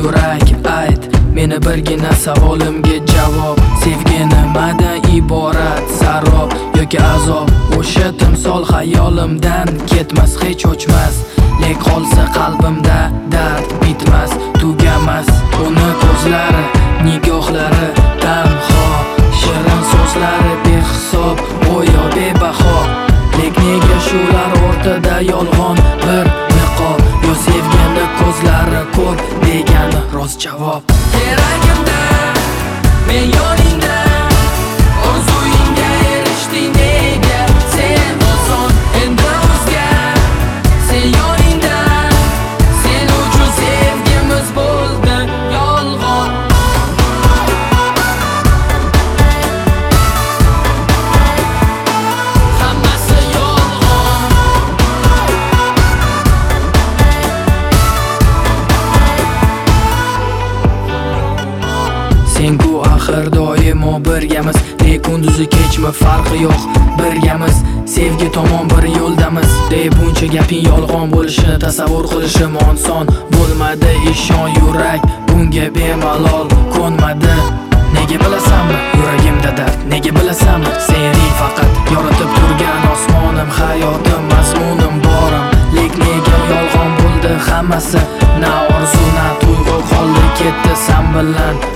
yurak ayt meni birgina savolimga javob. Sevgi nimadan iborat? Sarob yoki azob? O'sha timsol xayolimdan ketmas, hech o'chmas. Lek qolsa qalbimda dard bitmas, tugamas. Uni ko'zlari, nigohlari tanho, shirin so'zlari behisob, go'yo bebaho. Lek nega shular o'rtada yolg'on bir niqob? Yo sevgini ko'zlari ko'p degani rost javob. Keragimda men yoningda, orzuyingga erishding nega? Sen oson endi o'zga, sen yoningda, sen uchun sevgimiz bo'ldi yolg'on. Hammasi yolg'on. Sen-ku axir doimo birgamiz, lek kunduzi kechmi farqi yo'q, birgamiz. Sevgi tomon bir yo'ldamiz, deb buncha gaping yolg'on bo'lishini tasavvur qilishim oson bo'lmadi. Ishon, yurak bunga bemalol ko'nmadi. Nega bilasanmi yuragimda dard? Nega bilasanmi seni faqat yoritib turgan osmonim, hayotim, mazmunim, borim. Lek nega yolg'on bo'ldi hammasi? Na orzu, na tuyg'u qoldi ketdi sen bilan